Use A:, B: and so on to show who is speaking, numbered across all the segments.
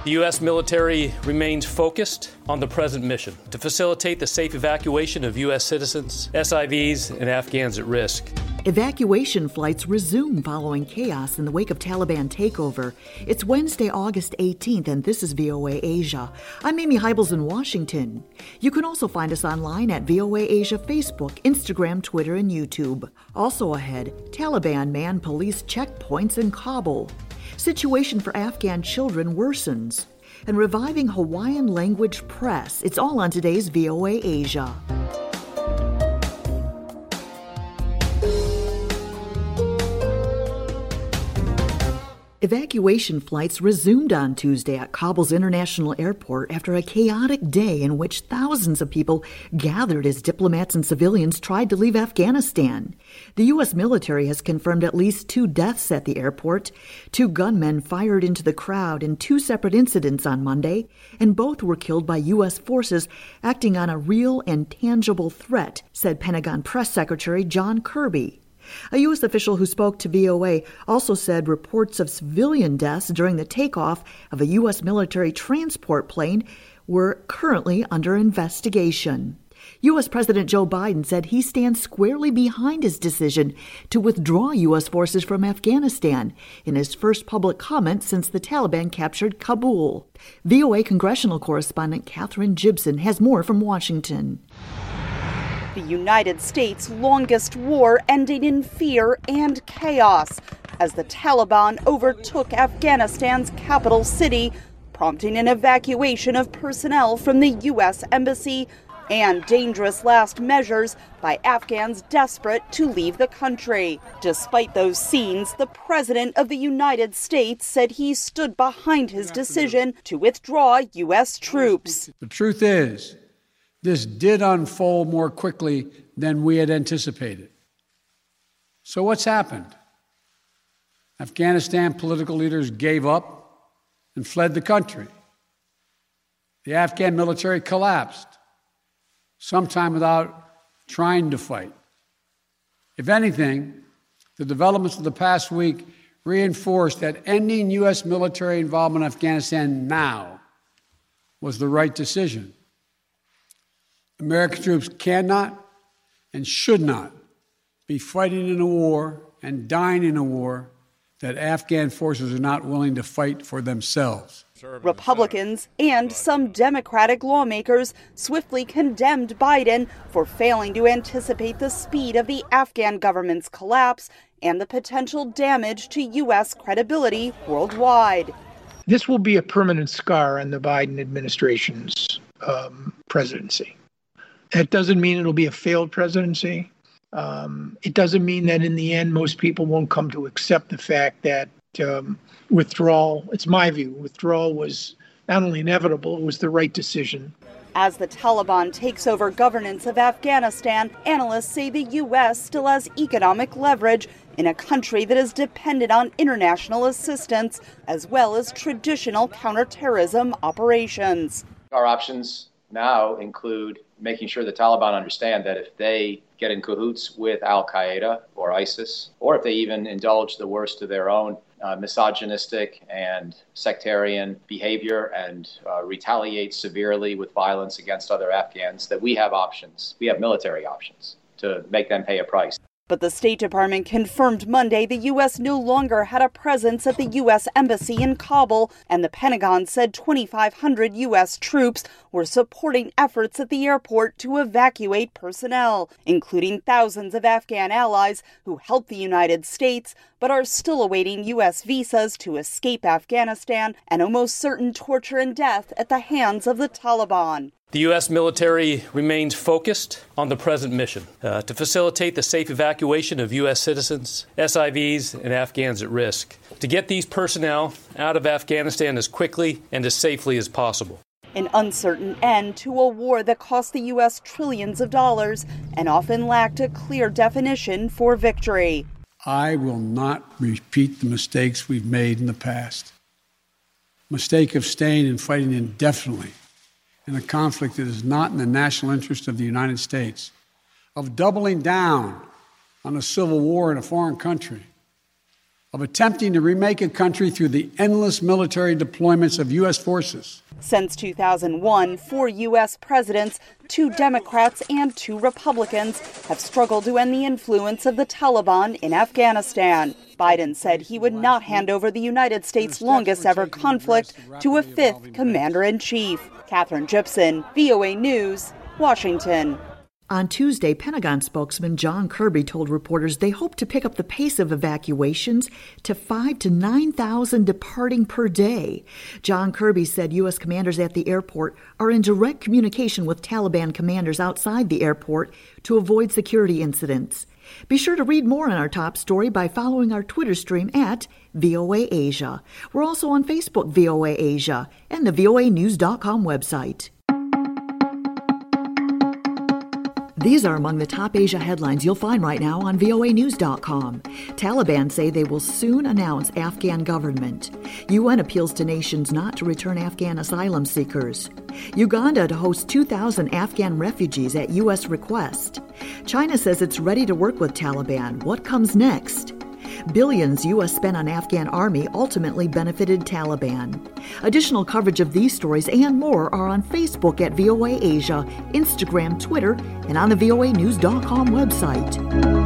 A: The U.S. military remains focused on the present mission to facilitate the safe evacuation of U.S. citizens, SIVs, and Afghans at risk.
B: Evacuation flights resume following chaos in the wake of Taliban takeover. It's Wednesday, August 18th, and this is VOA Asia. I'm Amy Hybels in Washington. You can also find us online at VOA Asia Facebook, Instagram, Twitter, and YouTube. Also ahead, Taliban man police checkpoints in Kabul. Situation for Afghan children worsens. And reviving Hawaiian language press. It's all on today's VOA Asia. Evacuation flights resumed on Tuesday at Kabul's International Airport after a chaotic day in which thousands of people gathered as diplomats and civilians tried to leave Afghanistan. The U.S. military has confirmed at least 2 deaths at the airport. 2 gunmen fired into the crowd in 2 separate incidents on Monday, and both were killed by U.S. forces acting on a real and tangible threat, said Pentagon Press Secretary John Kirby. A U.S. official who spoke to VOA also said reports of civilian deaths during the takeoff of a U.S. military transport plane were currently under investigation. U.S. President Joe Biden said he stands squarely behind his decision to withdraw U.S. forces from Afghanistan in his first public comment since the Taliban captured Kabul. VOA congressional correspondent Catherine Gibson has more from Washington.
C: The United States' longest war ending in fear and chaos as the Taliban overtook Afghanistan's capital city, prompting an evacuation of personnel from the U.S. Embassy and dangerous last measures by Afghans desperate to leave the country. Despite those scenes, the President of the United States said he stood behind his decision to withdraw U.S. troops.
D: The truth is, this did unfold more quickly than we had anticipated. So what's happened? Afghanistan political leaders gave up and fled the country. The Afghan military collapsed, sometime without trying to fight. If anything, the developments of the past week reinforced that ending U.S. military involvement in Afghanistan now was the right decision. American troops cannot and should not be fighting in a war and dying in a war that Afghan forces are not willing to fight for themselves.
C: Republicans and some Democratic lawmakers swiftly condemned Biden for failing to anticipate the speed of the Afghan government's collapse and the potential damage to U.S. credibility worldwide.
E: This will be a permanent scar on the Biden administration's presidency. That doesn't mean it'll be a failed presidency. It doesn't mean that in the end, most people won't come to accept the fact that withdrawal, it's my view, withdrawal was not only inevitable, it was the right decision.
C: As the Taliban takes over governance of Afghanistan, analysts say the U.S. still has economic leverage in a country that is dependent on international assistance, as well as traditional counterterrorism operations.
F: Our options now include making sure the Taliban understand that if they get in cahoots with al-Qaeda or ISIS, or if they even indulge the worst of their own misogynistic and sectarian behavior and retaliate severely with violence against other Afghans, that we have options. We have military options to make them pay a price.
C: But the State Department confirmed Monday the U.S. no longer had a presence at the U.S. Embassy in Kabul, and the Pentagon said 2,500 U.S. troops were supporting efforts at the airport to evacuate personnel, including thousands of Afghan allies who helped the United States but are still awaiting U.S. visas to escape Afghanistan and almost certain torture and death at the hands of the Taliban.
A: The U.S. military remains focused on the present mission to facilitate the safe evacuation of U.S. citizens, SIVs, and Afghans at risk, to get these personnel out of Afghanistan as quickly and as safely as possible.
C: An uncertain end to a war that cost the U.S. trillions of dollars and often lacked a clear definition for victory.
D: I will not repeat the mistakes we've made in the past. Mistake of staying and fighting indefinitely in a conflict that is not in the national interest of the United States, of doubling down on a civil war in a foreign country, of attempting to remake a country through the endless military deployments of U.S. forces.
C: Since 2001, 4 U.S. presidents, 2 Democrats and 2 Republicans, have struggled to end the influence of the Taliban in Afghanistan. Biden said he would not hand over the United States' longest ever conflict to a 5th commander-in-chief. Catherine Gibson, VOA News, Washington.
B: On Tuesday, Pentagon spokesman John Kirby told reporters they hope to pick up the pace of evacuations to 5,000 to 9,000 departing per day. John Kirby said U.S. commanders at the airport are in direct communication with Taliban commanders outside the airport to avoid security incidents. Be sure to read more on our top story by following our Twitter stream at VOA Asia. We're also on Facebook, VOA Asia, and the voanews.com website. These are among the top Asia headlines you'll find right now on voanews.com. Taliban say they will soon announce Afghan government. UN appeals to nations not to return Afghan asylum seekers. Uganda to host 2,000 Afghan refugees at U.S. request. China says it's ready to work with Taliban. What comes next? Billions U.S. spent on Afghan army ultimately benefited Taliban. Additional coverage of these stories and more are on Facebook at VOA Asia, Instagram, Twitter, and on the voanews.com website.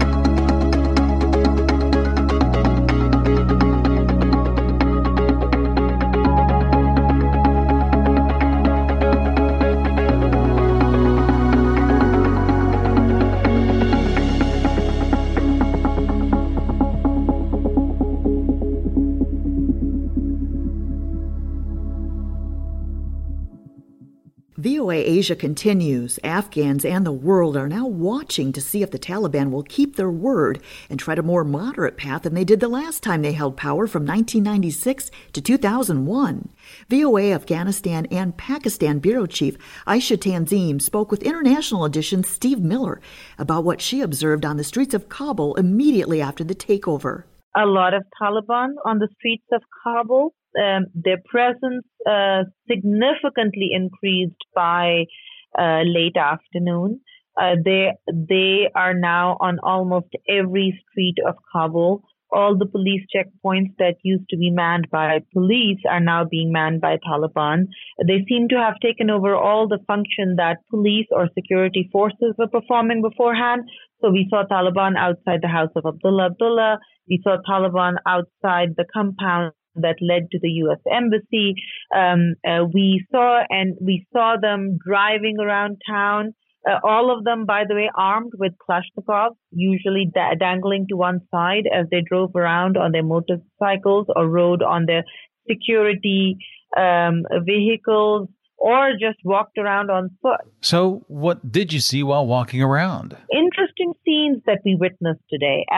B: VOA Asia continues. Afghans and the world are now watching to see if the Taliban will keep their word and tread a more moderate path than they did the last time they held power from 1996 to 2001. VOA Afghanistan and Pakistan Bureau Chief Aisha Tanzim spoke with International Edition's Steve Miller about what she observed on the streets of Kabul immediately after the takeover.
G: A lot of Taliban on the streets of Kabul. Their presence significantly increased by late afternoon. They are now on almost every street of Kabul. All the police checkpoints that used to be manned by police are now being manned by Taliban. They seem to have taken over all the function that police or security forces were performing beforehand. So we saw Taliban outside the house of Abdullah Abdullah. We saw Taliban outside the compound that led to the U.S. Embassy. We saw them driving around town. All of them, by the way, armed with Kalashnikovs, usually dangling to one side as they drove around on their motorcycles or rode on their security vehicles or just walked around on foot.
H: So what did you see while walking around?
G: Interesting scenes that we witnessed today.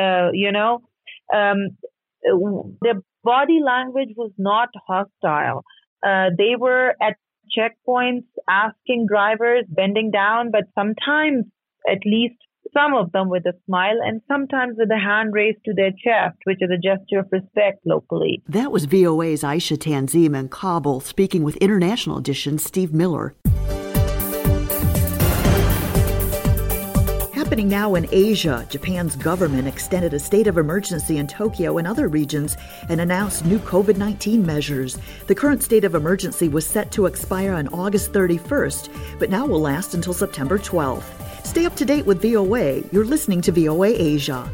G: Their body language was not hostile. They were at checkpoints asking drivers, bending down, but sometimes, at least some of them with a smile and sometimes with a hand raised to their chest, which is a gesture of respect locally.
B: That was VOA's Aisha Tanzim in Kabul speaking with International Edition's Steve Miller. Happening now in Asia, Japan's government extended a state of emergency in Tokyo and other regions and announced new COVID-19 measures. The current state of emergency was set to expire on August 31st, but now will last until September 12th. Stay up to date with VOA. You're listening to VOA Asia.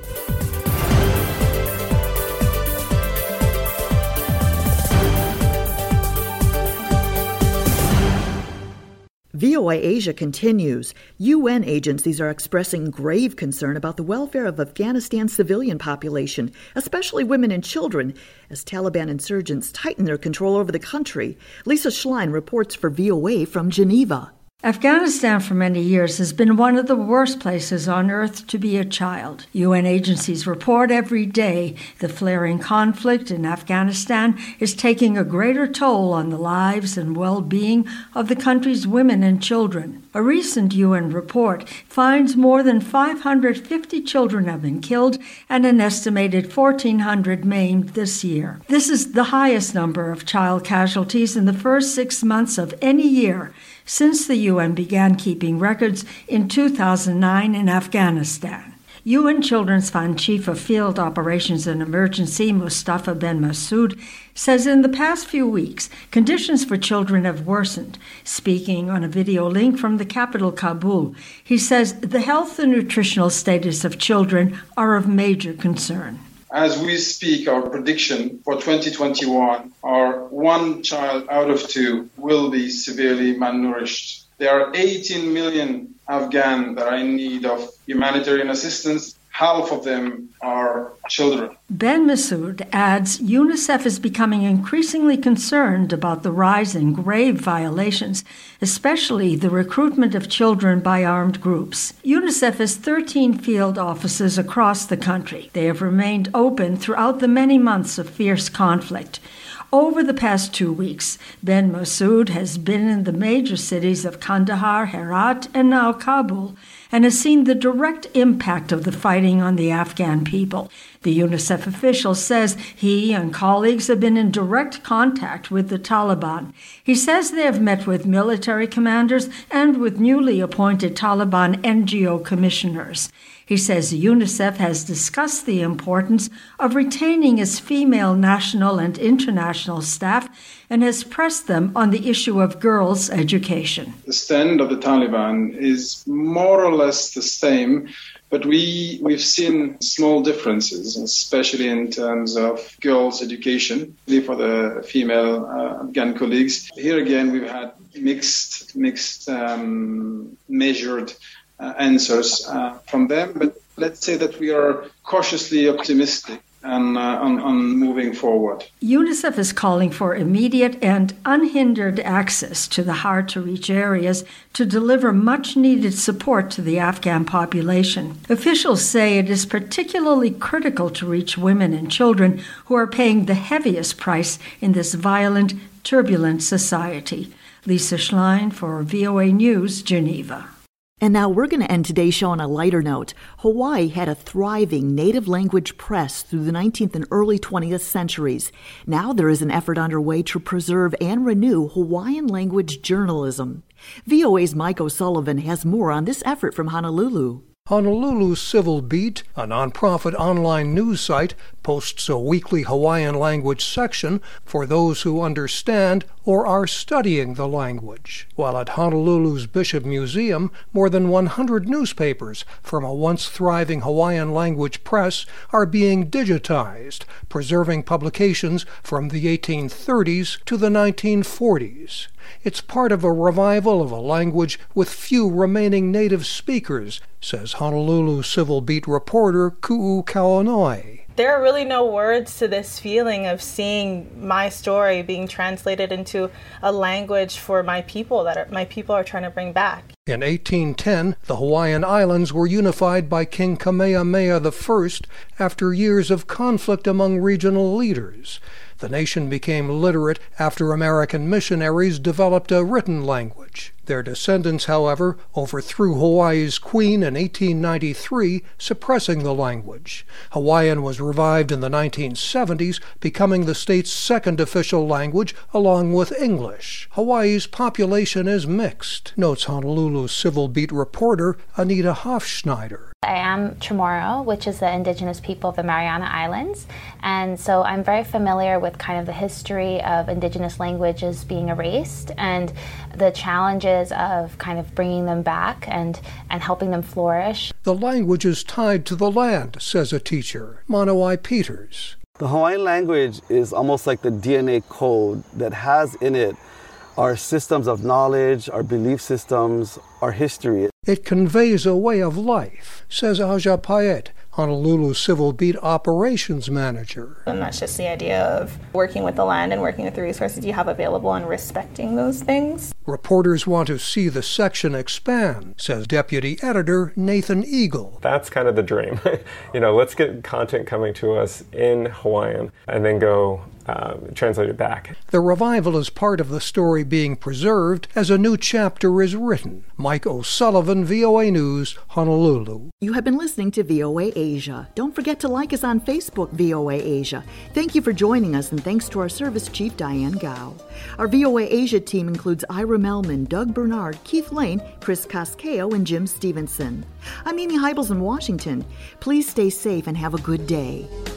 B: VOA Asia continues. UN agencies are expressing grave concern about the welfare of Afghanistan's civilian population, especially women and children, as Taliban insurgents tighten their control over the country. Lisa Schlein reports for VOA from Geneva.
I: Afghanistan for many years has been one of the worst places on earth to be a child. UN agencies report every day the flaring conflict in Afghanistan is taking a greater toll on the lives and well-being of the country's women and children. A recent UN report finds more than 550 children have been killed and an estimated 1,400 maimed this year. This is the highest number of child casualties in the first 6 months of any year since the UN began keeping records in 2009 in Afghanistan. UN Children's Fund Chief of Field Operations and Emergency, Mustafa Ben Masoud, says in the past few weeks, conditions for children have worsened. Speaking on a video link from the capital, Kabul, he says the health and nutritional status of children are of major concern.
J: As we speak, our prediction for 2021 are 1 child out of 2 will be severely malnourished. There are 18 million Afghans that are in need of humanitarian assistance. Half of them are children.
I: Ben Masoud adds UNICEF is becoming increasingly concerned about the rise in grave violations, especially the recruitment of children by armed groups. UNICEF has 13 field offices across the country. They have remained open throughout the many months of fierce conflict. Over the past 2 weeks, Ben Masoud has been in the major cities of Kandahar, Herat, and now Kabul, and has seen the direct impact of the fighting on the Afghan people. The UNICEF official says he and colleagues have been in direct contact with the Taliban. He says they have met with military commanders and with newly appointed Taliban NGO commissioners. He says UNICEF has discussed the importance of retaining its female national and international staff and has pressed them on the issue of girls' education.
J: The stand of the Taliban is more or less the same, but we've seen small differences, especially in terms of girls' education, for the female Afghan colleagues. Here again, we've had mixed measured answers from them, but let's say that we are cautiously optimistic on moving forward.
I: UNICEF is calling for immediate and unhindered access to the hard-to-reach areas to deliver much-needed support to the Afghan population. Officials say it is particularly critical to reach women and children who are paying the heaviest price in this violent, turbulent society. Lisa Schlein for VOA News, Geneva.
B: And now we're going to end today's show on a lighter note. Hawaii had a thriving native language press through the 19th and early 20th centuries. Now there is an effort underway to preserve and renew Hawaiian language journalism. VOA's Mike O'Sullivan has more on this effort from Honolulu.
K: Honolulu Civil Beat, a nonprofit online news site, posts a weekly Hawaiian language section for those who understand or are studying the language. While at Honolulu's Bishop Museum, more than 100 newspapers from a once thriving Hawaiian language press are being digitized, preserving publications from the 1830s to the 1940s. It's part of a revival of a language with few remaining native speakers, says Honolulu Civil Beat reporter Ku'u Kauanoe.
L: There are really no words to this feeling of seeing my story being translated into a language for my people that my people are trying to bring back.
K: In 1810, the Hawaiian Islands were unified by King Kamehameha I after years of conflict among regional leaders. The nation became literate after American missionaries developed a written language. Their descendants, however, overthrew Hawaii's queen in 1893, suppressing the language. Hawaiian was revived in the 1970s, becoming the state's second official language, along with English. Hawaii's population is mixed, notes Honolulu Civil Beat reporter Anita Hofschneider.
M: I am Chamorro, which is the indigenous people of the Mariana Islands, and so I'm very familiar with kind of the history of indigenous languages being erased and the challenges of kind of bringing them back and helping them flourish.
K: The language is tied to the land, says a teacher, Manawai Peters.
N: The Hawaiian language is almost like the DNA code that has in it our systems of knowledge, our belief systems, our history.
K: It conveys a way of life, says Aja Payet, Honolulu Civil Beat Operations Manager.
O: And that's just the idea of working with the land and working with the resources you have available and respecting those things.
K: Reporters want to see the section expand, says Deputy Editor Nathan Eagle.
P: That's kind of the dream. Let's get content coming to us in Hawaiian and then go translated back.
K: The revival is part of the story being preserved as a new chapter is written. Mike O'Sullivan, VOA News, Honolulu.
B: You have been listening to VOA Asia. Don't forget to like us on Facebook, VOA Asia. Thank you for joining us, and thanks to our service chief, Diane Gao. Our VOA Asia team includes Ira Melman, Doug Bernard, Keith Lane, Chris Casqueo, and Jim Stevenson. I'm Amy Heibels in Washington. Please stay safe and have a good day.